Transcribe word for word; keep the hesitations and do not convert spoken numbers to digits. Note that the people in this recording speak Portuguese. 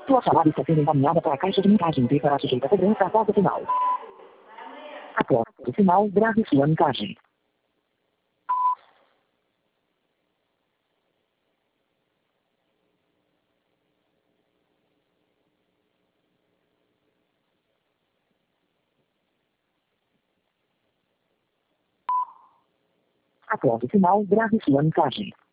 Sua chamada está sendo encaminhada para a caixa de mensagem e será sujeita a cobrança após o sinal. Após o sinal, grave sua mensagem. Após o sinal, grave sua mensagem.